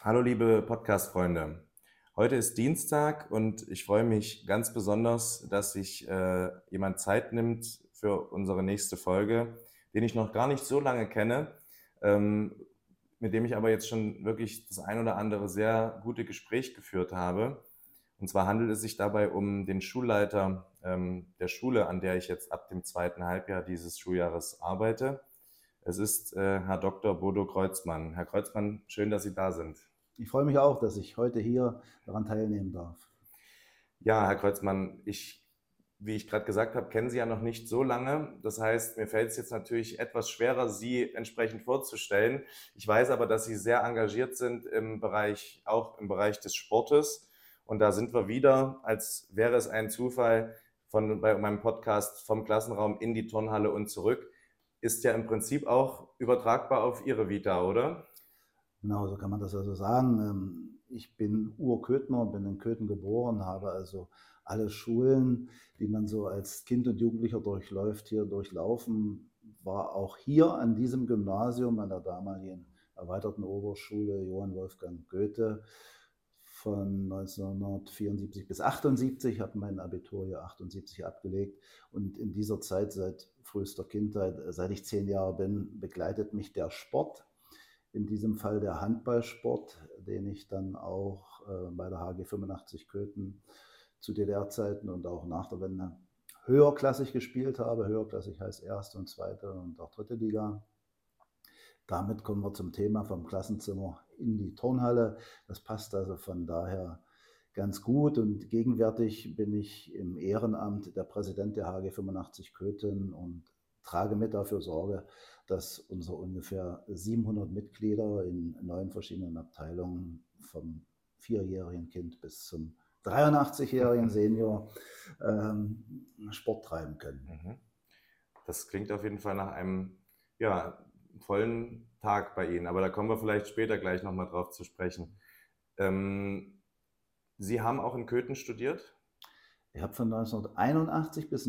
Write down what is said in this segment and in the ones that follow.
Hallo liebe Podcast-Freunde. Heute ist Dienstag und ich freue mich ganz besonders, dass sich jemand Zeit nimmt für unsere nächste Folge, den ich noch gar nicht so lange kenne, ähm, mit dem ich aber jetzt schon wirklich das ein oder andere sehr gute Gespräch geführt habe. Und zwar handelt es sich dabei um den Schulleiter der Schule, an der ich jetzt ab dem zweiten Halbjahr dieses Schuljahres arbeite. Es ist Herr Dr. Bodo Kreuzmann. Herr Kreuzmann, schön, dass Sie da sind. Ich freue mich auch, dass ich heute hier daran teilnehmen darf. Ja, Herr Kreuzmann, wie ich gerade gesagt habe, kennen Sie ja noch nicht so lange. Das heißt, mir fällt es jetzt natürlich etwas schwerer, Sie entsprechend vorzustellen. Ich weiß aber, dass Sie sehr engagiert sind auch im Bereich des Sportes. Und da sind wir wieder, als wäre es ein Zufall, bei meinem Podcast vom Klassenraum in die Turnhalle und zurück. Ist ja im Prinzip auch übertragbar auf Ihre Vita, oder? Genau, so kann man das also sagen. Ich bin Urköthner, bin in Köthen geboren, habe also alle Schulen, die man so als Kind und Jugendlicher durchläuft, hier durchlaufen. War auch hier an diesem Gymnasium, an der damaligen erweiterten Oberschule Johann Wolfgang Goethe von 1974 bis 78, habe mein Abitur hier 78 abgelegt und in dieser Zeit seit frühester Kindheit, seit ich 10 Jahre bin, begleitet mich der Sport. In diesem Fall der Handballsport, den ich dann auch bei der HG 85 Köthen zu DDR-Zeiten und auch nach der Wende höherklassig gespielt habe. Höherklassig heißt erste und zweite und auch dritte Liga. Damit kommen wir zum Thema vom Klassenzimmer in die Turnhalle. Das passt also von daher ganz gut. Und gegenwärtig bin ich im Ehrenamt der Präsident der HG 85 Köthen und trage mit dafür Sorge, dass unsere ungefähr 700 Mitglieder in 9 verschiedenen Abteilungen vom 4-jährigen Kind bis zum 83-jährigen Senior Sport treiben können. Mhm. Das klingt auf jeden Fall nach einem, ja, vollen Tag bei Ihnen, aber da kommen wir vielleicht später gleich nochmal drauf zu sprechen. Ähm, Sie haben auch in Köthen studiert? Ich habe von 1981 bis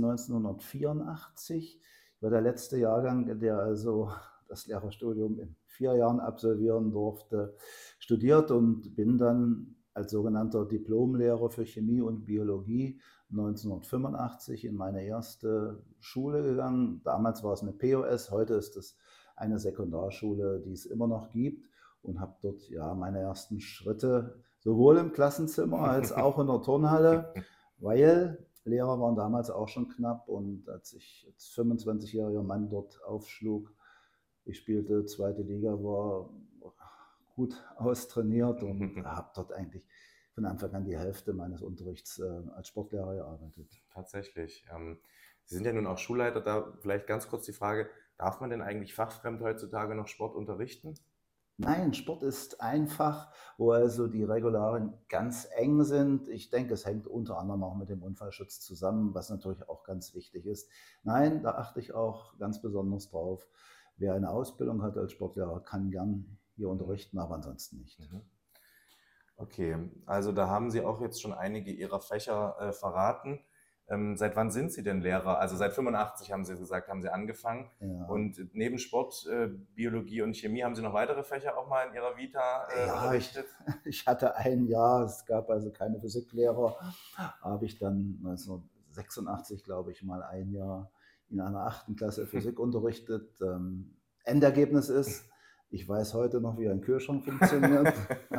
1984, ich war der letzte Jahrgang, der also das Lehrerstudium in 4 Jahren absolvieren durfte, studiert und bin dann als sogenannter Diplomlehrer für Chemie und Biologie 1985 in meine erste Schule gegangen. Damals war es eine POS, heute ist es eine Sekundarschule, die es immer noch gibt, und habe dort ja meine ersten Schritte sowohl im Klassenzimmer als auch in der Turnhalle, weil Lehrer waren damals auch schon knapp, und als ich als 25-jähriger Mann dort aufschlug, ich spielte zweite Liga, war gut austrainiert und habe dort eigentlich von Anfang an die Hälfte meines Unterrichts als Sportlehrer gearbeitet. Tatsächlich. Sie sind ja nun auch Schulleiter, da vielleicht ganz kurz die Frage, darf man denn eigentlich fachfremd heutzutage noch Sport unterrichten? Nein, Sport ist einfach, wo also die Regularien ganz eng sind. Ich denke, es hängt unter anderem auch mit dem Unfallschutz zusammen, was natürlich auch ganz wichtig ist. Nein, da achte ich auch ganz besonders drauf. Wer eine Ausbildung hat als Sportlehrer, kann gern hier Mhm. unterrichten, aber ansonsten nicht. Mhm. Okay, also da haben Sie auch jetzt schon einige Ihrer Fächer verraten. Seit wann sind Sie denn Lehrer? Also seit 85 haben Sie gesagt, haben Sie angefangen. Ja, Und neben Sport, Biologie und Chemie haben Sie noch weitere Fächer auch mal in Ihrer Vita ja unterrichtet? ich hatte ein Jahr, es gab also keine Physiklehrer, habe ich dann 1986, glaube ich, mal ein Jahr in einer 8. Klasse Physik unterrichtet. Endergebnis ist, ich weiß heute noch, wie ein Kühlschrank funktioniert.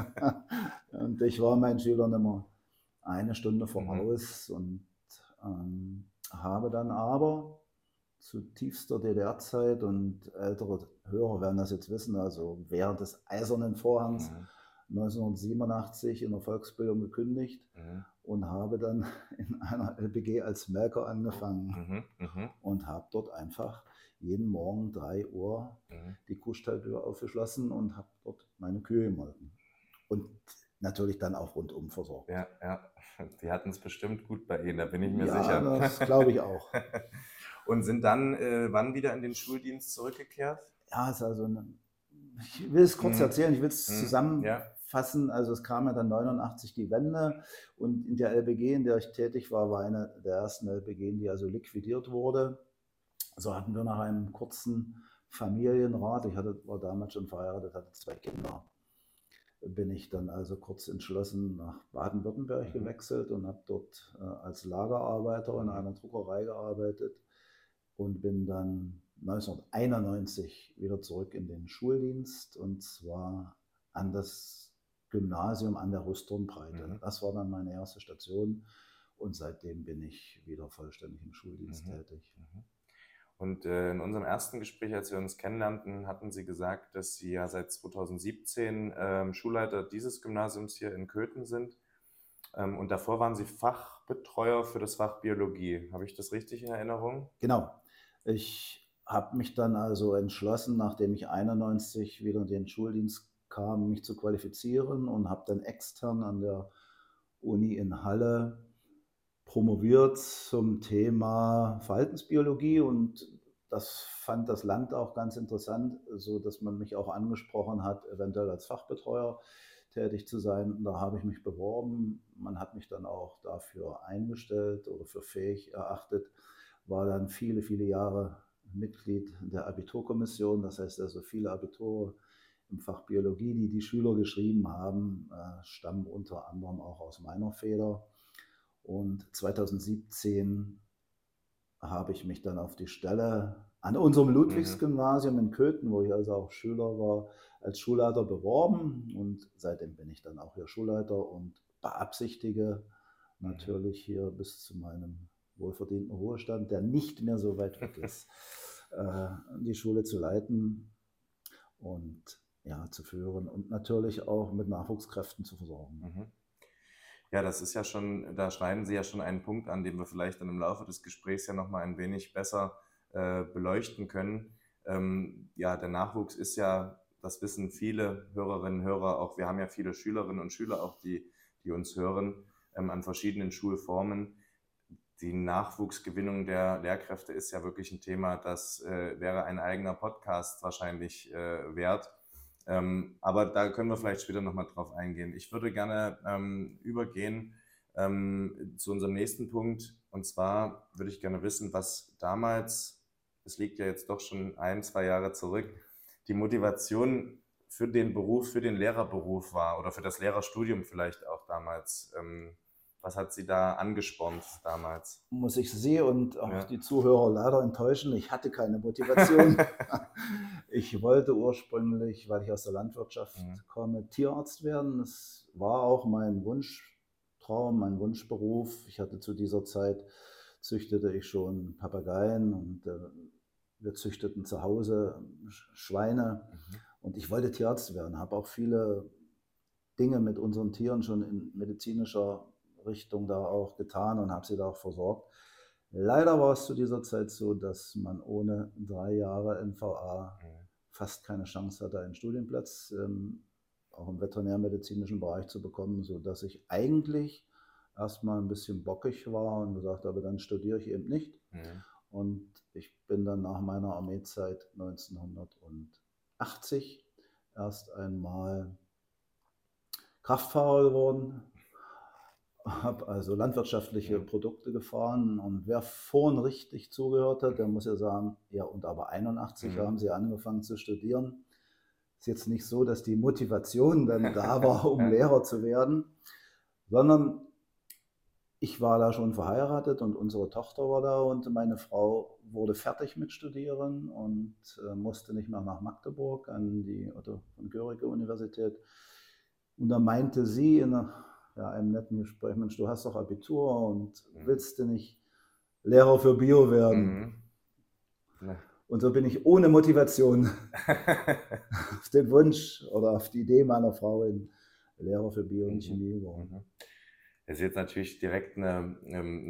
Und ich war meinen Schülern immer eine Stunde Mhm. voraus und habe dann aber zu tiefster DDR-Zeit, und ältere Hörer werden das jetzt wissen, also während des Eisernen Vorhangs Mhm. 1987 in der Volksbildung gekündigt Mhm. und habe dann in einer LPG als Melker angefangen Mhm. Mhm. und habe dort einfach jeden Morgen 3 Uhr Mhm. die Kuhstalltür aufgeschlossen und habe dort meine Kühe gemolken. Und natürlich dann auch rundum versorgt. Ja, ja, die hatten es bestimmt gut bei Ihnen, da bin ich mir Ja, sicher. das glaube ich auch. Und sind dann wann wieder in den Schuldienst zurückgekehrt? Ja, ist also eine, ich will es kurz Mhm. erzählen, ich will es Mhm. Ja. zusammenfassen. Also es kam ja dann 89 die Wende, und in der LBG, in der ich tätig war, war eine der ersten LBG, die also liquidiert wurde. So hatten wir nach einem kurzen Familienrat, war damals schon verheiratet, hatte 2 Kinder, bin ich dann also kurz entschlossen nach Baden-Württemberg gewechselt und habe dort als Lagerarbeiter in einer Druckerei gearbeitet und bin dann 1991 wieder zurück in den Schuldienst, und zwar an das Gymnasium an der Rüsturmbreite. Das war dann meine erste Station, und seitdem bin ich wieder vollständig im Schuldienst tätig. Und in unserem ersten Gespräch, als wir uns kennenlernten, hatten Sie gesagt, dass Sie ja seit 2017 Schulleiter dieses Gymnasiums hier in Köthen sind. Und davor waren Sie Fachbetreuer für das Fach Biologie. Habe ich das richtig in Erinnerung? Genau. Ich habe mich dann also entschlossen, nachdem ich 91 wieder in den Schuldienst kam, mich zu qualifizieren, und habe dann extern an der Uni in Halle promoviert zum Thema Verhaltensbiologie, und das fand das Land auch ganz interessant, so dass man mich auch angesprochen hat, eventuell als Fachbetreuer tätig zu sein. Da habe ich mich beworben. Man hat mich dann auch dafür eingestellt oder für fähig erachtet, war dann viele, viele Jahre Mitglied der Abiturkommission. Das heißt also, viele Abiture im Fach Biologie, die die Schüler geschrieben haben, stammen unter anderem auch aus meiner Feder. Und 2017 habe ich mich dann auf die Stelle an unserem Ludwigsgymnasium in Köthen, wo ich also auch Schüler war, als Schulleiter beworben. Und seitdem bin ich dann auch hier Schulleiter und beabsichtige natürlich hier bis zu meinem wohlverdienten Ruhestand, der nicht mehr so weit weg ist, die Schule zu leiten und ja, zu führen und natürlich auch mit Nachwuchskräften zu versorgen. Ja, das ist ja schon, da schneiden Sie ja schon einen Punkt an, den wir vielleicht dann im Laufe des Gesprächs ja nochmal ein wenig besser beleuchten können. Ja, der Nachwuchs ist ja, das wissen viele Hörerinnen und Hörer auch, wir haben ja viele Schülerinnen und Schüler auch, die uns hören, an verschiedenen Schulformen. Die Nachwuchsgewinnung der Lehrkräfte ist ja wirklich ein Thema, das wäre ein eigener Podcast wahrscheinlich wert. Aber da können wir vielleicht später nochmal drauf eingehen. Ich würde gerne übergehen zu unserem nächsten Punkt. Und zwar würde ich gerne wissen, was damals, es liegt ja jetzt doch schon 1-2 Jahre zurück, die Motivation für den Beruf, für den Lehrerberuf war oder für das Lehrerstudium vielleicht auch damals. Was hat Sie da angespornt damals? Muss ich Sie und auch die Zuhörer leider enttäuschen. Ich hatte keine Motivation. Ich wollte ursprünglich, weil ich aus der Landwirtschaft komme, Tierarzt werden. Das war auch mein Wunschtraum, mein Wunschberuf. Ich hatte zu dieser Zeit, züchtete ich schon Papageien, und wir züchteten zu Hause Schweine. Und ich wollte Tierarzt werden, habe auch viele Dinge mit unseren Tieren schon in medizinischer Richtung da auch getan und habe sie da auch versorgt. Leider war es zu dieser Zeit so, dass man ohne 3 Jahre NVA fast keine Chance hatte, einen Studienplatz auch im veterinärmedizinischen Bereich zu bekommen, sodass ich eigentlich erstmal ein bisschen bockig war und gesagt habe, dann studiere ich eben nicht. Und ich bin dann nach meiner Armeezeit 1980 erst einmal Kraftfahrer geworden, habe also landwirtschaftliche Produkte gefahren, und wer vorhin richtig zugehört hat, der muss ja sagen, ja, und aber 81 haben Sie angefangen zu studieren. Ist jetzt nicht so, dass die Motivation dann da war, um Lehrer zu werden, sondern ich war da schon verheiratet und unsere Tochter war da, und meine Frau wurde fertig mit Studieren und musste nicht mehr nach Magdeburg an die Otto von Guericke Universität. Und da meinte sie in einem netten Gespräch, Mensch, du hast doch Abitur und willst du nicht Lehrer für Bio werden? Und so bin ich ohne Motivation auf den Wunsch oder auf die Idee meiner Frau in Lehrer für Bio und Chemie geworden. Das ist jetzt natürlich direkt eine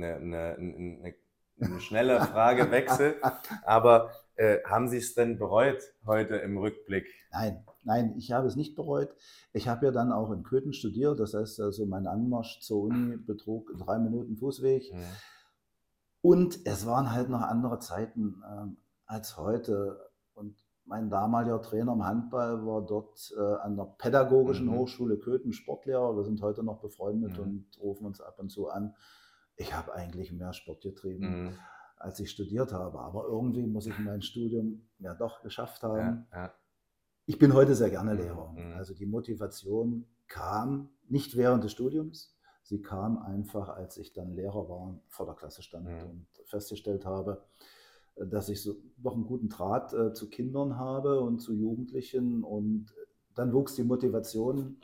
schnelle Fragewechsel, aber haben Sie es denn bereut heute im Rückblick? Nein, ich habe es nicht bereut. Ich habe ja dann auch in Köthen studiert, das heißt also, mein Anmarsch zur Uni betrug 3 Minuten Fußweg. Und es waren halt noch andere Zeiten als heute. Und mein damaliger Trainer im Handball war dort an der Pädagogischen Hochschule Köthen Sportlehrer. Wir sind heute noch befreundet und rufen uns ab und zu an. Ich habe eigentlich mehr Sport getrieben, als ich studiert habe. Aber irgendwie muss ich mein Studium ja doch geschafft haben. Ich bin heute sehr gerne Mhm. Lehrer. Mhm. Also die Motivation kam nicht während des Studiums, sie kam einfach, als ich dann Lehrer war und vor der Klasse stand Mhm. und festgestellt habe, dass ich so doch einen guten Draht zu Kindern habe und zu Jugendlichen. Und dann wuchs die Motivation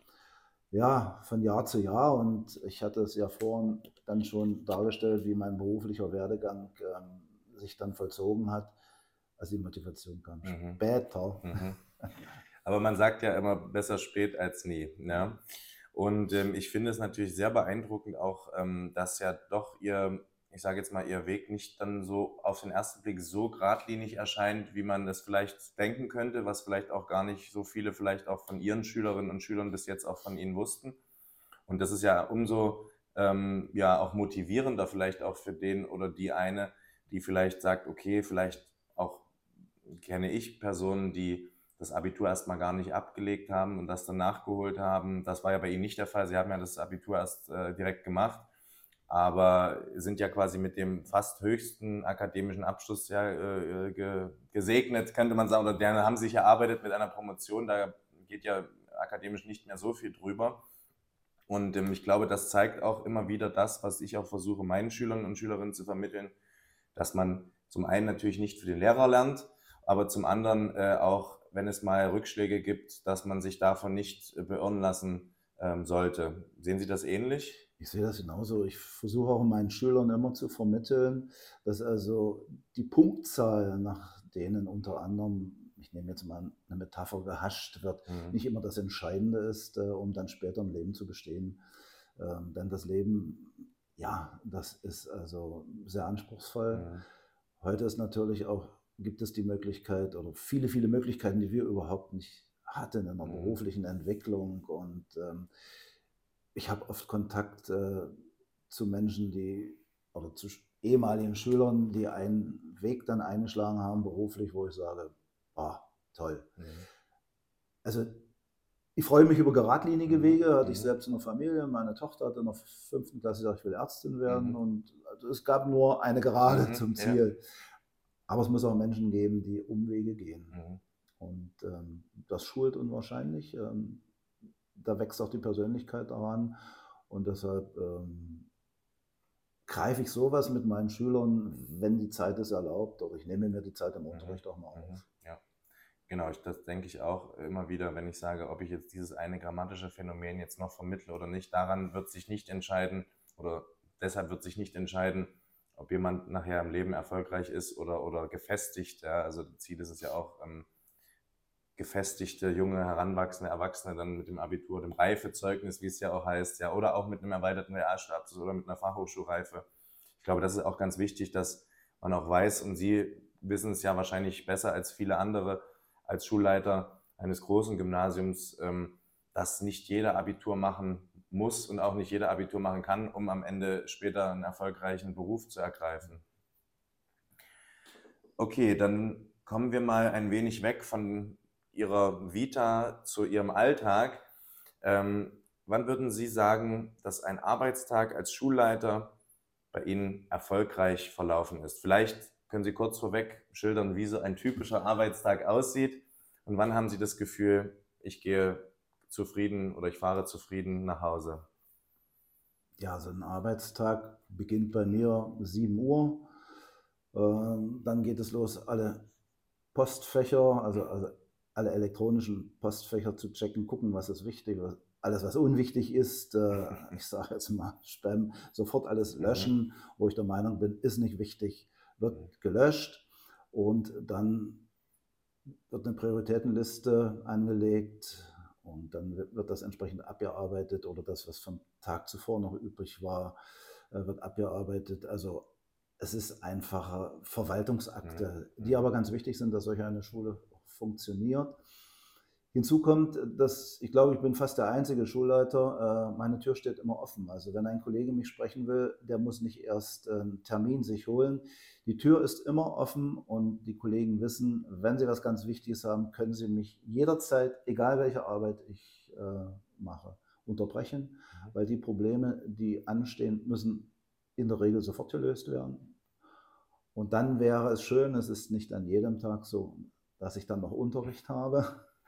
ja von Jahr zu Jahr. Und ich hatte es ja vorhin dann schon dargestellt, wie mein beruflicher Werdegang sich dann vollzogen hat. Also die Motivation kam Mhm. später. Mhm. Aber man sagt ja immer, besser spät als nie. Ja? Und ich finde es natürlich sehr beeindruckend auch, dass ja doch ich sage jetzt mal, Ihr Weg nicht dann so auf den ersten Blick so geradlinig erscheint, wie man das vielleicht denken könnte, was vielleicht auch gar nicht so viele vielleicht auch von Ihren Schülerinnen und Schülern bis jetzt auch von Ihnen wussten. Und das ist ja umso ja auch motivierender vielleicht auch für den oder die eine, die vielleicht sagt, okay, vielleicht auch kenne ich Personen, die das Abitur erstmal gar nicht abgelegt haben und das dann nachgeholt haben. Das war ja bei Ihnen nicht der Fall. Sie haben ja das Abitur erst direkt gemacht, aber sind ja quasi mit dem fast höchsten akademischen Abschluss ja, gesegnet, könnte man sagen, oder die haben sich erarbeitet mit einer Promotion. Da geht ja akademisch nicht mehr so viel drüber. Und ich glaube, das zeigt auch immer wieder das, was ich auch versuche, meinen Schülern und Schülerinnen zu vermitteln, dass man zum einen natürlich nicht für den Lehrer lernt, aber zum anderen auch, wenn es mal Rückschläge gibt, dass man sich davon nicht beirren lassen sollte. Sehen Sie das ähnlich? Ich sehe das genauso. Ich versuche auch meinen Schülern immer zu vermitteln, dass also die Punktzahl, nach denen unter anderem, ich nehme jetzt mal eine Metapher, gehascht wird, Mhm. nicht immer das Entscheidende ist, um dann später im Leben zu bestehen. Denn das Leben, ja, das ist also sehr anspruchsvoll. Mhm. Heute ist natürlich auch, gibt es die Möglichkeit oder viele, viele Möglichkeiten, die wir überhaupt nicht hatten in der Mhm. beruflichen Entwicklung. Und ich habe oft Kontakt zu Menschen, die oder zu ehemaligen Schülern, die einen Weg dann eingeschlagen haben beruflich, wo ich sage, ah, toll. Mhm. Also ich freue mich über geradlinige Mhm. Wege, hatte ich Mhm. selbst in der Familie. Meine Tochter hat in der 5. Klasse gesagt, ich will Ärztin werden. Mhm. Und also es gab nur eine Gerade Mhm. zum Ja. Ziel. Aber es muss auch Menschen geben, die Umwege gehen. Mhm. Und das schult unwahrscheinlich. Da wächst auch die Persönlichkeit daran. Und deshalb greife ich sowas mit meinen Schülern, wenn die Zeit es erlaubt, oder ich nehme mir die Zeit im Mhm. Unterricht auch mal Mhm. auf. Ja. Genau, das denke ich auch immer wieder, wenn ich sage, ob ich jetzt dieses eine grammatische Phänomen jetzt noch vermittle oder nicht. Daran wird sich nicht entscheiden oder deshalb wird sich nicht entscheiden, ob jemand nachher im Leben erfolgreich ist oder gefestigt. Ja. Also Ziel ist es ja auch, gefestigte, junge, heranwachsende Erwachsene dann mit dem Abitur, dem Reifezeugnis, wie es ja auch heißt, ja, oder auch mit einem erweiterten Realschulabschluss oder mit einer Fachhochschulreife. Ich glaube, das ist auch ganz wichtig, dass man auch weiß, und Sie wissen es ja wahrscheinlich besser als viele andere als Schulleiter eines großen Gymnasiums, dass nicht jeder Abitur machen muss und auch nicht jeder Abitur machen kann, um am Ende später einen erfolgreichen Beruf zu ergreifen. Okay, dann kommen wir mal ein wenig weg von Ihrer Vita zu Ihrem Alltag. Wann würden Sie sagen, dass ein Arbeitstag als Schulleiter bei Ihnen erfolgreich verlaufen ist? Vielleicht können Sie kurz vorweg schildern, wie so ein typischer Arbeitstag aussieht und wann haben Sie das Gefühl, ich gehe zufrieden oder ich fahre zufrieden nach Hause? Ja, so ein Arbeitstag beginnt bei mir 7 Uhr. Dann geht es los, alle Postfächer, also alle elektronischen Postfächer zu checken, gucken, was ist wichtig, alles, was unwichtig ist, ich sage jetzt mal Spam, sofort alles Mhm. löschen, wo ich der Meinung bin, ist nicht wichtig, Mhm. wird gelöscht. Und dann wird eine Prioritätenliste angelegt und dann wird das entsprechend abgearbeitet oder das, was vom Tag zuvor noch übrig war, wird abgearbeitet. Also es ist einfache Mhm. Verwaltungsakte, die Mhm. aber ganz wichtig sind, dass solch eine Schule funktioniert. Hinzu kommt, dass ich glaube, ich bin fast der einzige Schulleiter. Meine Tür steht immer offen. Also wenn ein Kollege mich sprechen will, der muss nicht erst einen Termin sich holen. Die Tür ist immer offen und die Kollegen wissen, wenn sie was ganz Wichtiges haben, können sie mich jederzeit, egal welche Arbeit ich mache, unterbrechen, Mhm. weil die Probleme, die anstehen, müssen in der Regel sofort gelöst werden. Und dann wäre es schön, es ist nicht an jedem Tag so, dass ich dann noch Unterricht habe.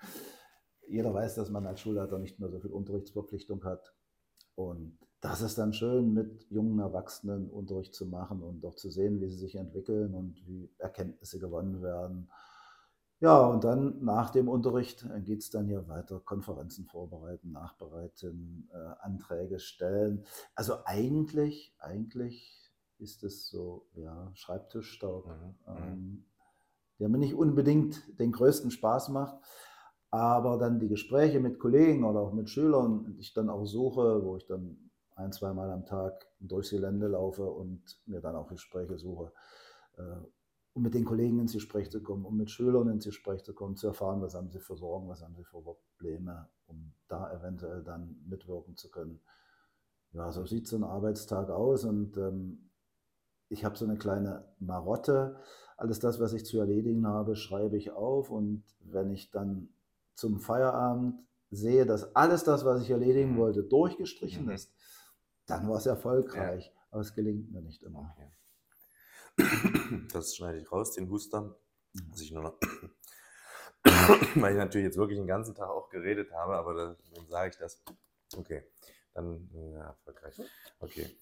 Jeder weiß, dass man als Schulleiter nicht mehr so viel Unterrichtsverpflichtung hat. Und das ist dann schön, mit jungen Erwachsenen Unterricht zu machen und auch zu sehen, wie sie sich entwickeln und wie Erkenntnisse gewonnen werden. Ja, und dann nach dem Unterricht geht es dann hier weiter, Konferenzen vorbereiten, nachbereiten, Anträge stellen. Also eigentlich ist es so, ja, Schreibtischstaub, der mir nicht unbedingt den größten Spaß macht, aber dann die Gespräche mit Kollegen oder auch mit Schülern, die ich dann auch suche, wo ich dann ein-, zweimal am Tag durchs Gelände laufe und mir dann auch Gespräche suche, um mit den Kollegen ins Gespräch zu kommen, um mit Schülern ins Gespräch zu kommen, zu erfahren, was haben sie für Sorgen, was haben sie für Probleme, um da eventuell dann mitwirken zu können. Ja, so sieht so ein Arbeitstag aus und ich habe so eine kleine Marotte. Alles das, was ich zu erledigen habe, schreibe ich auf und wenn ich dann zum Feierabend sehe, dass alles das, was ich erledigen wollte, durchgestrichen ist, dann war es erfolgreich. Ja. Aber es gelingt mir nicht immer. Okay. Das schneide ich raus, den Huster. Dass ich nur noch weil ich natürlich jetzt wirklich den ganzen Tag auch geredet habe, aber dann sage ich das. Okay, dann ja, erfolgreich. Okay.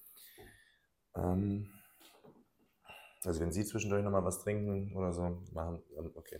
Also wenn Sie zwischendurch nochmal was trinken oder so machen, dann okay.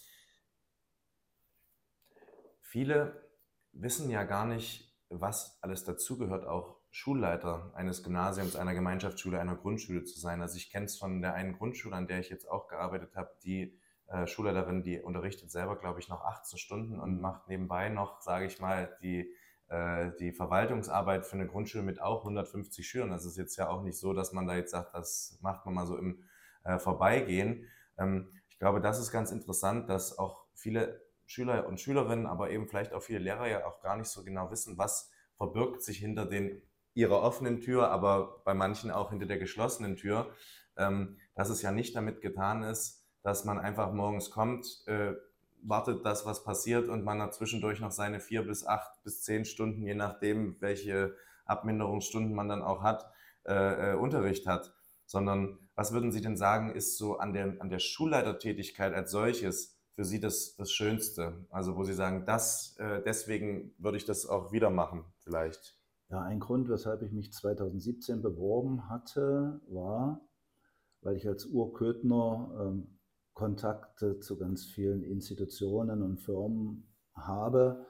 Viele wissen ja gar nicht, was alles dazugehört, auch Schulleiter eines Gymnasiums, einer Gemeinschaftsschule, einer Grundschule zu sein. Also ich kenne es von der einen Grundschule, an der ich jetzt auch gearbeitet habe, die Schulleiterin, die unterrichtet selber, glaube ich, noch 18 Stunden und macht nebenbei noch, sage ich mal, die Verwaltungsarbeit für eine Grundschule mit auch 150 Schülern. Das ist jetzt ja auch nicht so, dass man da jetzt sagt, das macht man mal so im Vorbeigehen. Ich glaube, das ist ganz interessant, dass auch viele Schüler und Schülerinnen, aber eben vielleicht auch viele Lehrer ja auch gar nicht so genau wissen, was verbirgt sich hinter ihrer offenen Tür, aber bei manchen auch hinter der geschlossenen Tür, dass es ja nicht damit getan ist, dass man einfach morgens kommt, wartet, dass was passiert und man hat zwischendurch noch seine 4 bis 8 bis 10 Stunden, je nachdem, welche Abminderungsstunden man dann auch hat, Unterricht hat. Sondern was würden Sie denn sagen, ist so an der Schulleitertätigkeit als solches für Sie das Schönste? Also wo Sie sagen, deswegen würde ich das auch wieder machen vielleicht. Ja, ein Grund, weshalb ich mich 2017 beworben hatte, war, weil ich als Urköthner Kontakte zu ganz vielen Institutionen und Firmen habe,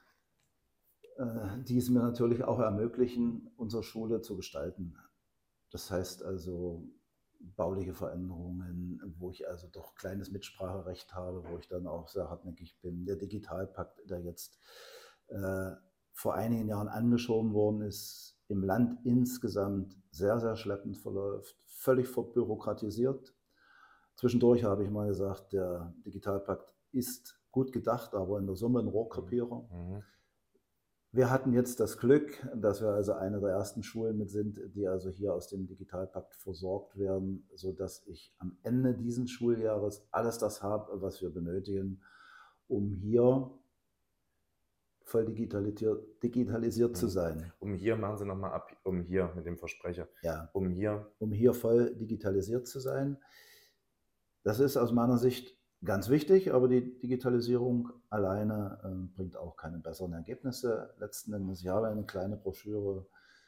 die es mir natürlich auch ermöglichen, unsere Schule zu gestalten. Das heißt also bauliche Veränderungen, wo ich also doch kleines Mitspracherecht habe, wo ich dann auch sehr hartnäckig bin. Der Digitalpakt, der jetzt vor einigen Jahren angeschoben worden ist, im Land insgesamt sehr, sehr schleppend verläuft, völlig verbürokratisiert. Zwischendurch habe ich mal gesagt, der Digitalpakt ist gut gedacht, aber in der Summe ein Rohrkrepierer. Wir hatten jetzt das Glück, dass wir also eine der ersten Schulen mit sind, die also hier aus dem Digitalpakt versorgt werden, sodass ich am Ende dieses Schuljahres alles das habe, was wir benötigen, um hier voll digitalisiert zu sein. Um hier, machen Sie nochmal ab, um hier mit dem Versprecher. Ja. Um hier voll digitalisiert zu sein. Das ist aus meiner Sicht ganz wichtig, aber die Digitalisierung alleine bringt auch keine besseren Ergebnisse. Letzten Endes, ich habe eine kleine Broschüre,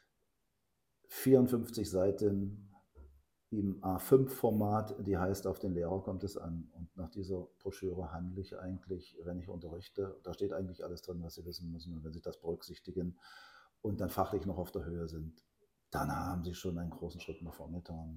54 Seiten im A5-Format, die heißt, auf den Lehrer kommt es an. Und nach dieser Broschüre handle ich eigentlich, wenn ich unterrichte. Da steht eigentlich alles drin, was Sie wissen müssen. Und wenn Sie das berücksichtigen und dann fachlich noch auf der Höhe sind, dann haben Sie schon einen großen Schritt nach vorne getan.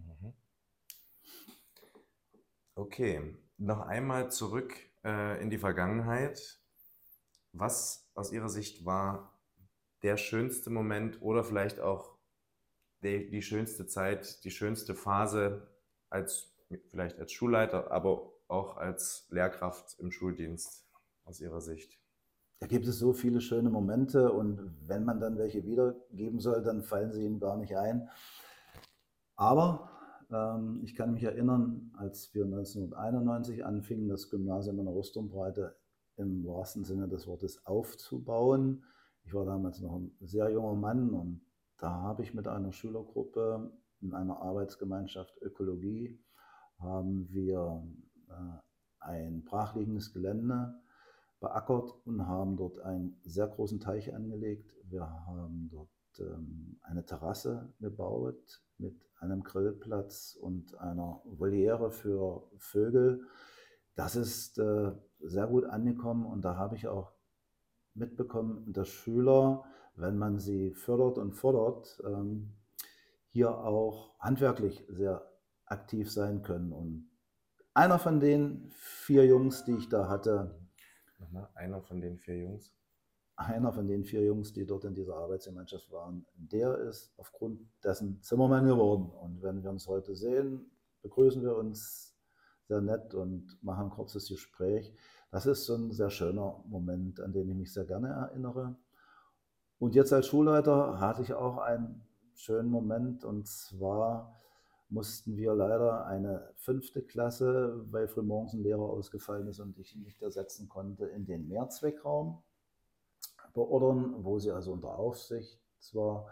Okay, noch einmal zurück in die Vergangenheit. Was aus Ihrer Sicht war der schönste Moment oder vielleicht auch die schönste Zeit, die schönste Phase vielleicht als Schulleiter, aber auch als Lehrkraft im Schuldienst aus Ihrer Sicht? Da gibt es so viele schöne Momente und wenn man dann welche wiedergeben soll, dann fallen sie ihm gar nicht ein. Aber ich kann mich erinnern, als wir 1991 anfingen, das Gymnasium in der Rüstumbreite im wahrsten Sinne des Wortes aufzubauen. Ich war damals noch ein sehr junger Mann und da habe ich mit einer Schülergruppe in einer Arbeitsgemeinschaft Ökologie haben wir ein brachliegendes Gelände beackert und haben dort einen sehr großen Teich angelegt. Wir haben dort eine Terrasse gebaut mit einem Grillplatz und einer Voliere für Vögel. Das ist sehr gut angekommen und da habe ich auch mitbekommen, dass Schüler, wenn man sie fördert und fordert, hier auch handwerklich sehr aktiv sein können. Und einer von den 4 Jungs, die ich da hatte, Nochmal, einer von den 4 Jungs. einer von den 4 Jungs, die dort in dieser Arbeitsgemeinschaft waren, der ist aufgrund dessen Zimmermann geworden. Und wenn wir uns heute sehen, begrüßen wir uns sehr nett und machen ein kurzes Gespräch. Das ist so ein sehr schöner Moment, an den ich mich sehr gerne erinnere. Und jetzt als Schulleiter hatte ich auch einen schönen Moment, und zwar mussten wir leider eine 5. Klasse, weil frühmorgens ein Lehrer ausgefallen ist und ich ihn nicht ersetzen konnte, in den Mehrzweckraum beordern, wo sie also unter Aufsicht zwar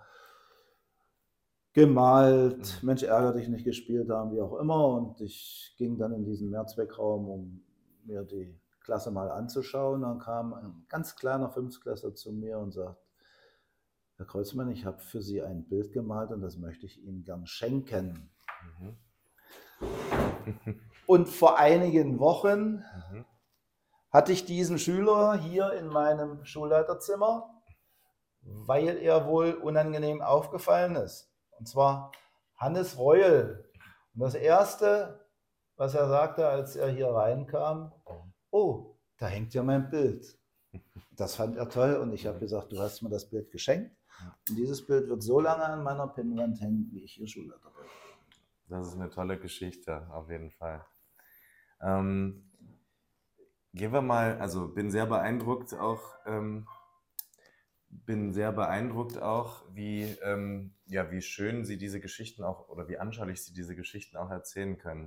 gemalt, Mensch ärgere dich nicht gespielt haben, wie auch immer. Und ich ging dann in diesen Mehrzweckraum, um mir die Klasse mal anzuschauen. Dann kam ein ganz kleiner Fünftklässler zu mir und sagt: Herr Kreuzmann, ich habe für Sie ein Bild gemalt und das möchte ich Ihnen gern schenken. Mhm. Und vor einigen Wochen Mhm. hatte ich diesen Schüler hier in meinem Schulleiterzimmer, weil er wohl unangenehm aufgefallen ist. Und zwar Hannes Reul. Und das Erste, was er sagte, als er hier reinkam: Oh, da hängt ja mein Bild. Das fand er toll und ich habe gesagt, du hast mir das Bild geschenkt. Und dieses Bild wird so lange an meiner Pinnwand hängen, wie ich hier Schulleiter bin. Das ist eine tolle Geschichte, auf jeden Fall. Gehen wir mal, also bin sehr beeindruckt auch, wie schön Sie diese Geschichten auch oder wie anschaulich Sie diese Geschichten auch erzählen können.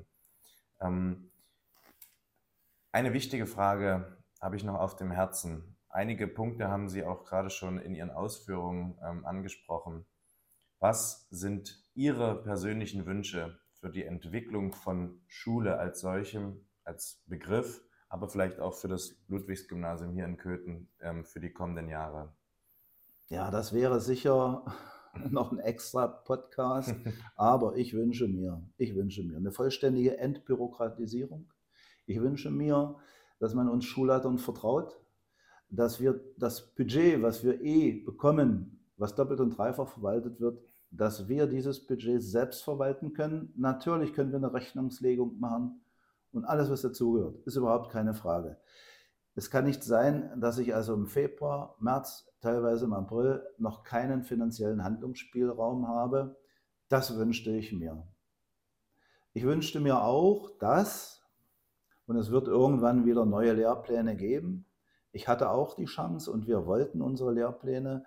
Eine wichtige Frage habe ich noch auf dem Herzen. Einige Punkte haben Sie auch gerade schon in Ihren Ausführungen angesprochen. Was sind Ihre persönlichen Wünsche für die Entwicklung von Schule als solchem, als Begriff, aber vielleicht auch für das Ludwigsgymnasium hier in Köthen für die kommenden Jahre? Ja, das wäre sicher noch ein extra Podcast, aber ich wünsche mir eine vollständige Entbürokratisierung. Ich wünsche mir, dass man uns Schulleitern vertraut, dass wir das Budget, was wir bekommen, was doppelt und dreifach verwaltet wird, dass wir dieses Budget selbst verwalten können. Natürlich können wir eine Rechnungslegung machen und alles, was dazugehört, ist überhaupt keine Frage. Es kann nicht sein, dass ich also im Februar, März, teilweise im April noch keinen finanziellen Handlungsspielraum habe. Das wünschte ich mir. Ich wünschte mir auch, dass, und es wird irgendwann wieder neue Lehrpläne geben. Ich hatte auch die Chance und wir wollten unsere Lehrpläne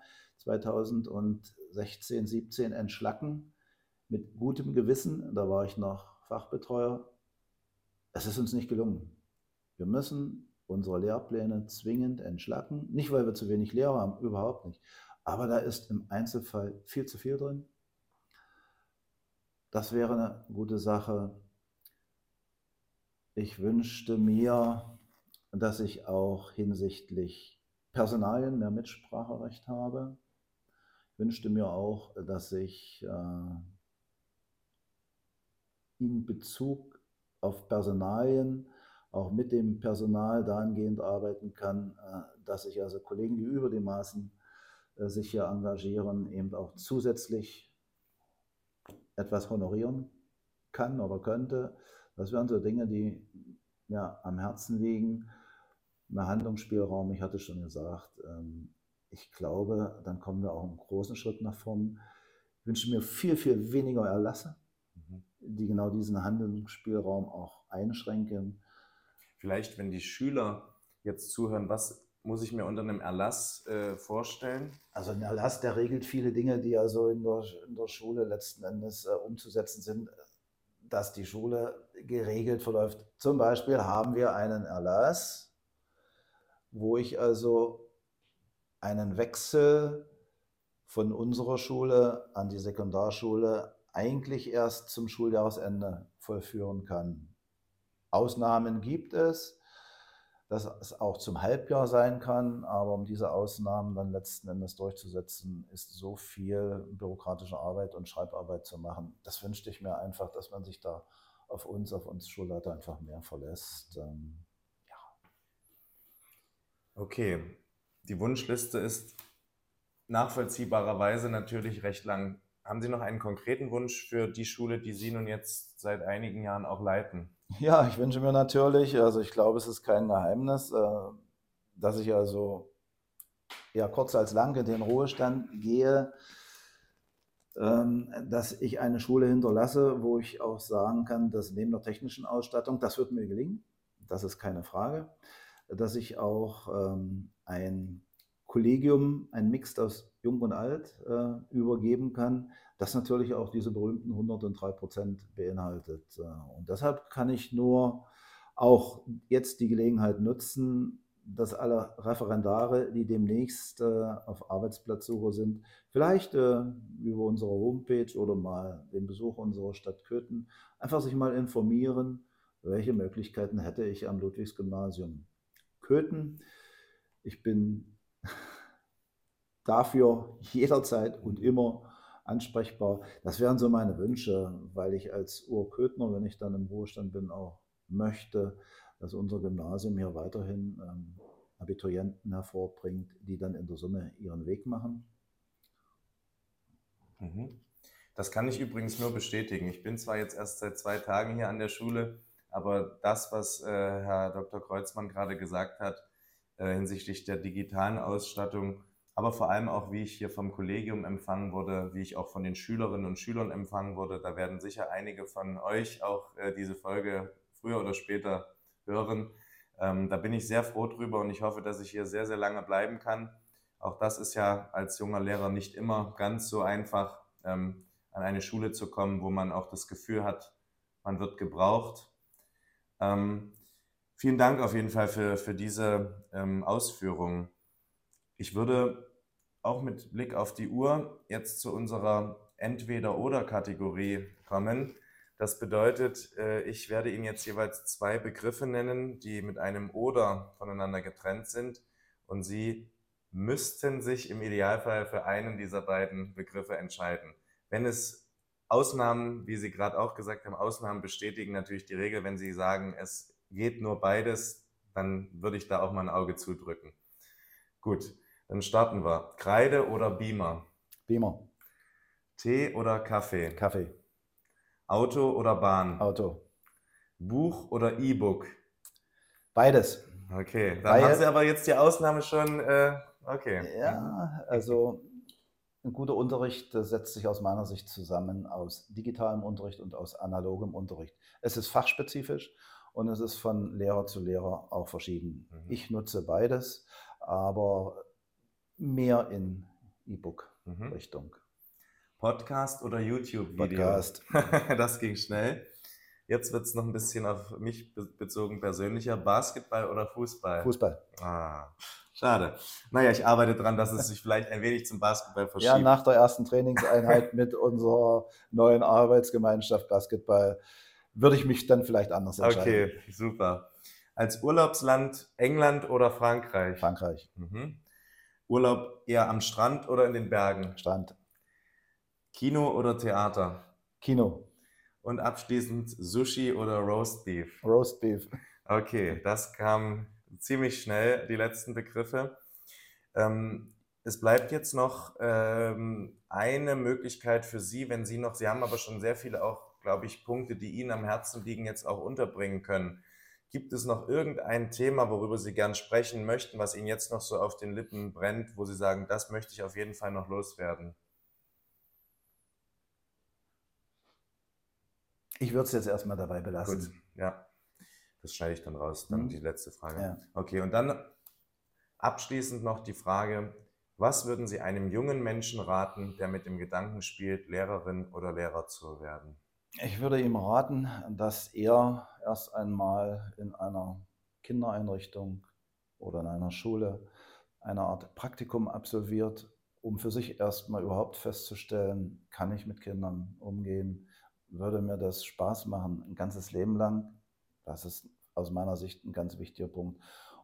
2016, 17 entschlacken, mit gutem Gewissen. Da war ich noch Fachbetreuer. Es ist uns nicht gelungen. Wir müssen unsere Lehrpläne zwingend entschlacken. Nicht, weil wir zu wenig Lehrer haben, überhaupt nicht. Aber da ist im Einzelfall viel zu viel drin. Das wäre eine gute Sache. Ich wünschte mir, dass ich auch hinsichtlich Personalien mehr Mitspracherecht habe. Ich wünschte mir auch, dass ich in Bezug auf Personalien auch mit dem Personal dahingehend arbeiten kann, dass ich also Kollegen, die über die Maßen sich hier engagieren, eben auch zusätzlich etwas honorieren kann oder könnte. Das wären so Dinge, die mir am Herzen liegen. Mehr Handlungsspielraum, ich hatte schon gesagt, ich glaube, dann kommen wir auch einen großen Schritt nach vorn. Ich wünsche mir viel, viel weniger Erlasse, die genau diesen Handlungsspielraum auch einschränken. Vielleicht, wenn die Schüler jetzt zuhören, was muss ich mir unter einem Erlass vorstellen? Also ein Erlass, der regelt viele Dinge, die also in der Schule letzten Endes umzusetzen sind, dass die Schule geregelt verläuft. Zum Beispiel haben wir einen Erlass, wo ich also einen Wechsel von unserer Schule an die Sekundarschule eigentlich erst zum Schuljahresende vollführen kann. Ausnahmen gibt es. dass es auch zum Halbjahr sein kann, aber um diese Ausnahmen dann letzten Endes durchzusetzen, ist so viel bürokratische Arbeit und Schreibarbeit zu machen. Das wünschte ich mir einfach, dass man sich da auf uns Schulleiter einfach mehr verlässt. Ja. Okay, die Wunschliste ist nachvollziehbarerweise natürlich recht lang. Haben Sie noch einen konkreten Wunsch für die Schule, die Sie nun jetzt seit einigen Jahren auch leiten? Ja, ich wünsche mir natürlich, also ich glaube, es ist kein Geheimnis, dass ich also ja kurz als lang in den Ruhestand gehe, dass ich eine Schule hinterlasse, wo ich auch sagen kann, dass neben der technischen Ausstattung, das wird mir gelingen, das ist keine Frage, dass ich auch ein Kollegium, ein Mix aus Jung und Alt übergeben kann, das natürlich auch diese berühmten 103% beinhaltet. Und deshalb kann ich nur auch jetzt die Gelegenheit nutzen, dass alle Referendare, die demnächst auf Arbeitsplatzsuche sind, vielleicht über unsere Homepage oder mal den Besuch unserer Stadt Köthen einfach sich mal informieren, welche Möglichkeiten hätte ich am Ludwigsgymnasium Köthen. Ich bin dafür jederzeit und immer ansprechbar. Das wären so meine Wünsche, weil ich als Urköthner, wenn ich dann im Ruhestand bin, auch möchte, dass unser Gymnasium hier weiterhin Abiturienten hervorbringt, die dann in der Summe ihren Weg machen. Das kann ich übrigens nur bestätigen. Ich bin zwar jetzt erst seit 2 Tagen hier an der Schule, aber das, was Herr Dr. Kreuzmann gerade gesagt hat, hinsichtlich der digitalen Ausstattung, aber vor allem auch, wie ich hier vom Kollegium empfangen wurde, wie ich auch von den Schülerinnen und Schülern empfangen wurde, da werden sicher einige von euch auch diese Folge früher oder später hören. Da bin ich sehr froh drüber und ich hoffe, dass ich hier sehr, sehr lange bleiben kann. Auch das ist ja als junger Lehrer nicht immer ganz so einfach, an eine Schule zu kommen, wo man auch das Gefühl hat, man wird gebraucht. Vielen Dank auf jeden Fall für diese Ausführungen. Ich würde auch mit Blick auf die Uhr jetzt zu unserer Entweder-oder-Kategorie kommen. Das bedeutet, ich werde Ihnen jetzt jeweils 2 Begriffe nennen, die mit einem Oder voneinander getrennt sind. Und Sie müssten sich im Idealfall für einen dieser beiden Begriffe entscheiden. Wenn es Ausnahmen, wie Sie gerade auch gesagt haben, Ausnahmen bestätigen natürlich die Regel. Wenn Sie sagen, es geht nur beides, dann würde ich da auch mal ein Auge zudrücken. Gut, dann starten wir. Kreide oder Beamer? Beamer. Tee oder Kaffee? Kaffee. Auto oder Bahn? Auto. Buch oder E-Book? Beides. Okay, dann haben Sie aber jetzt die Ausnahme schon, okay. Ja, also ein guter Unterricht setzt sich aus meiner Sicht zusammen aus digitalem Unterricht und aus analogem Unterricht. Es ist fachspezifisch und es ist von Lehrer zu Lehrer auch verschieden. Ich nutze beides, aber mehr in E-Book-Richtung. Podcast oder YouTube-Video? Podcast. Das ging schnell. Jetzt wird es noch ein bisschen auf mich bezogen persönlicher. Basketball oder Fußball? Fußball. Schade. Naja, ich arbeite daran, dass es sich vielleicht ein wenig zum Basketball verschiebt. Ja, nach der ersten Trainingseinheit mit unserer neuen Arbeitsgemeinschaft Basketball würde ich mich dann vielleicht anders entscheiden. Okay, super. Als Urlaubsland England oder Frankreich? Frankreich. Urlaub eher am Strand oder in den Bergen? Strand. Kino oder Theater? Kino. Und abschließend Sushi oder Roast Beef? Roast Beef. Okay, das kam ziemlich schnell, die letzten Begriffe. Es bleibt jetzt noch eine Möglichkeit für Sie, wenn Sie haben aber schon sehr viele auch, glaube ich, Punkte, die Ihnen am Herzen liegen, jetzt auch unterbringen können. Gibt es noch irgendein Thema, worüber Sie gern sprechen möchten, was Ihnen jetzt noch so auf den Lippen brennt, wo Sie sagen, das möchte ich auf jeden Fall noch loswerden? Ich würde es jetzt erstmal dabei belassen. Gut, ja. Das schneide ich dann raus, dann die letzte Frage. Ja. Okay, und dann abschließend noch die Frage, was würden Sie einem jungen Menschen raten, der mit dem Gedanken spielt, Lehrerin oder Lehrer zu werden? Ich würde ihm raten, dass er erst einmal in einer Kindereinrichtung oder in einer Schule eine Art Praktikum absolviert, um für sich erstmal überhaupt festzustellen, kann ich mit Kindern umgehen, würde mir das Spaß machen, ein ganzes Leben lang. Das ist aus meiner Sicht ein ganz wichtiger Punkt.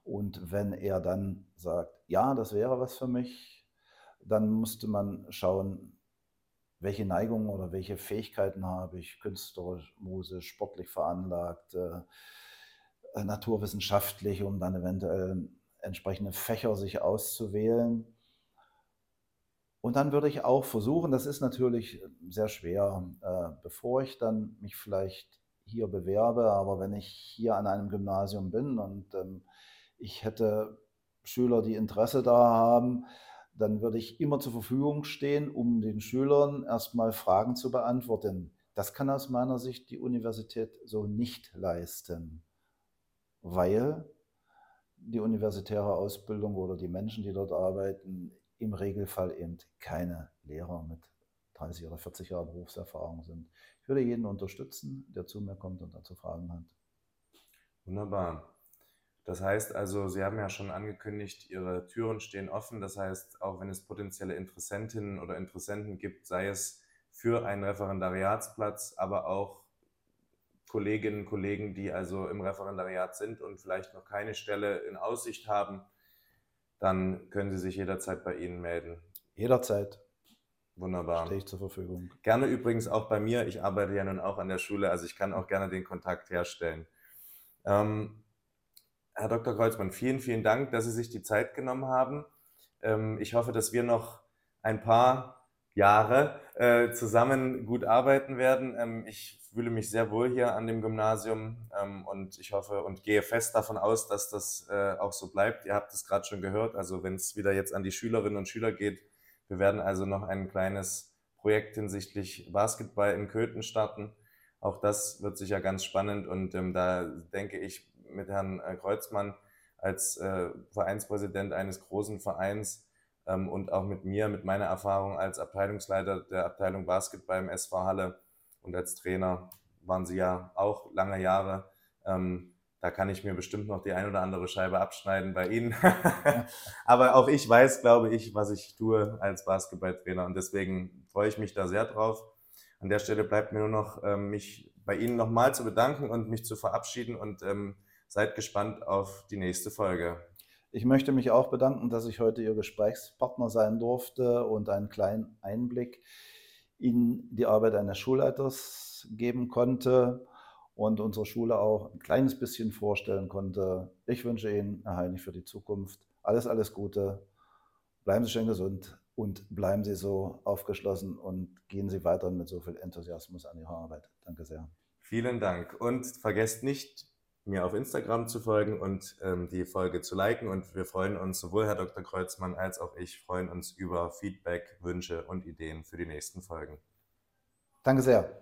Und wenn er dann sagt, ja, das wäre was für mich, dann musste man schauen, welche Neigungen oder welche Fähigkeiten habe ich, künstlerisch, musisch, sportlich veranlagt, naturwissenschaftlich, um dann eventuell entsprechende Fächer sich auszuwählen. Und dann würde ich auch versuchen, das ist natürlich sehr schwer, bevor ich dann mich vielleicht hier bewerbe, aber wenn ich hier an einem Gymnasium bin und ich hätte Schüler, die Interesse da haben, dann würde ich immer zur Verfügung stehen, um den Schülern erstmal Fragen zu beantworten. Das kann aus meiner Sicht die Universität so nicht leisten, weil die universitäre Ausbildung oder die Menschen, die dort arbeiten, im Regelfall eben keine Lehrer mit 30 oder 40 Jahren Berufserfahrung sind. Ich würde jeden unterstützen, der zu mir kommt und dazu Fragen hat. Wunderbar. Das heißt also, Sie haben ja schon angekündigt, Ihre Türen stehen offen. Das heißt, auch wenn es potenzielle Interessentinnen oder Interessenten gibt, sei es für einen Referendariatsplatz, aber auch Kolleginnen und Kollegen, die also im Referendariat sind und vielleicht noch keine Stelle in Aussicht haben, dann können Sie sich jederzeit bei Ihnen melden. Jederzeit Wunderbar. stehe ich zur Verfügung. Gerne übrigens auch bei mir. Ich arbeite ja nun auch an der Schule, also ich kann auch gerne den Kontakt herstellen. Herr Dr. Kreuzmann, vielen, vielen Dank, dass Sie sich die Zeit genommen haben. Ich hoffe, dass wir noch ein paar Jahre zusammen gut arbeiten werden. Ich fühle mich sehr wohl hier an dem Gymnasium und ich hoffe und gehe fest davon aus, dass das auch so bleibt. Ihr habt es gerade schon gehört, also wenn es wieder jetzt an die Schülerinnen und Schüler geht, wir werden also noch ein kleines Projekt hinsichtlich Basketball in Köthen starten. Auch das wird sicher ganz spannend und da denke ich mit Herrn Kreuzmann als Vereinspräsident eines großen Vereins und auch mit mir, mit meiner Erfahrung als Abteilungsleiter der Abteilung Basketball im SV Halle und als Trainer waren Sie ja auch lange Jahre. Da kann ich mir bestimmt noch die ein oder andere Scheibe abschneiden bei Ihnen. Aber auch ich weiß, glaube ich, was ich tue als Basketballtrainer und deswegen freue ich mich da sehr drauf. An der Stelle bleibt mir nur noch, mich bei Ihnen nochmal zu bedanken und mich zu verabschieden und seid gespannt auf die nächste Folge. Ich möchte mich auch bedanken, dass ich heute Ihr Gesprächspartner sein durfte und einen kleinen Einblick in die Arbeit eines Schulleiters geben konnte und unsere Schule auch ein kleines bisschen vorstellen konnte. Ich wünsche Ihnen, Herr Heinig, für die Zukunft alles Gute. Bleiben Sie schön gesund und bleiben Sie so aufgeschlossen und gehen Sie weiter mit so viel Enthusiasmus an Ihre Arbeit. Danke sehr. Vielen Dank und vergesst nicht, mir auf Instagram zu folgen und die Folge zu liken und wir freuen uns, sowohl Herr Dr. Kreuzmann als auch ich freuen uns über Feedback, Wünsche und Ideen für die nächsten Folgen. Danke sehr.